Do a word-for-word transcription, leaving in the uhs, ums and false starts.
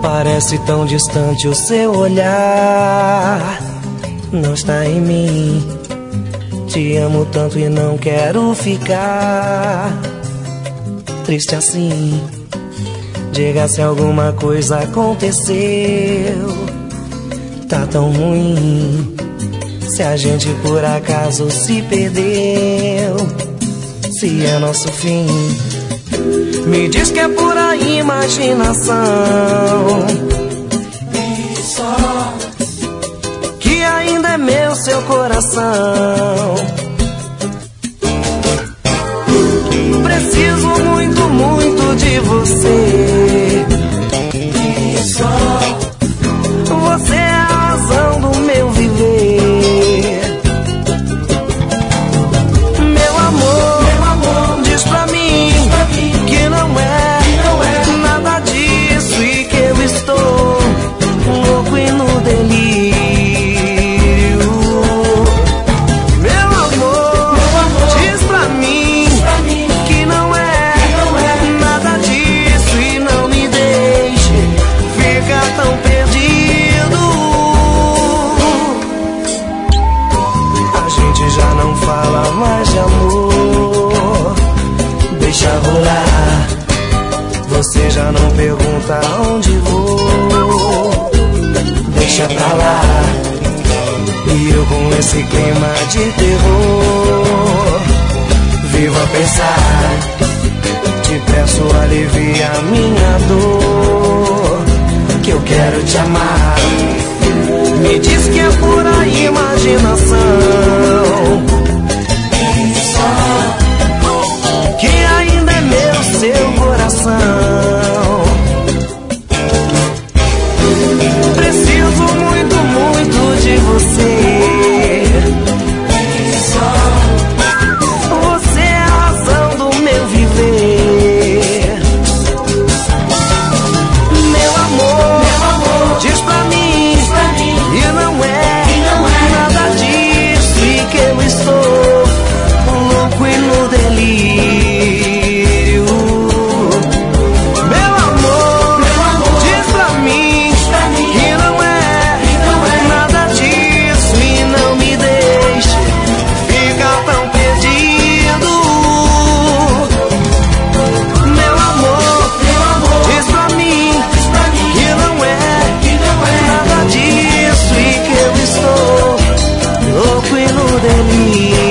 Parece tão distante o seu olhar, não está em mim. Te amo tanto e não quero ficar triste assim. Diga se alguma coisa aconteceu, tá tão ruim. Se a gente por acaso se perdeu, se é nosso fim. Me diz que é pura imaginação, e só que ainda é meu seu coração. Preciso muito, muito de você, e só você é a razão do meu viver. Meu amor, meu amor, diz pra mim, diz pra mim que não é, não é nada disso e que eu estou louco e no delírio. Meu amor, meu amor, diz pra mim, diz pra mim que não é, não é nada disso e não me deixe ficar tão perdido. A gente já não fala mais de amor, deixa rolar. Você já não pergunta onde vou, deixa pra lá. E eu com esse clima de terror vivo a pensar. Te peço alivia a minha dor, que eu quero te amar. Me diz que é pura imaginação, que ainda é meu seu coração. Preciso muito, muito de você. Você é a razão do meu viver. Meu amor, meu amor, diz pra mim, diz pra mim e não é, e não é nada disso e que eu estou louco e no delírio. Meu amor, meu amor, diz pra mim, diz pra mim que não é, e não é nada disso e não me deixe ficar tão perdido. Meu amor, meu amor, diz pra mim, diz pra mim que não é, que não é nada disso e que eu estou louco e no delírio.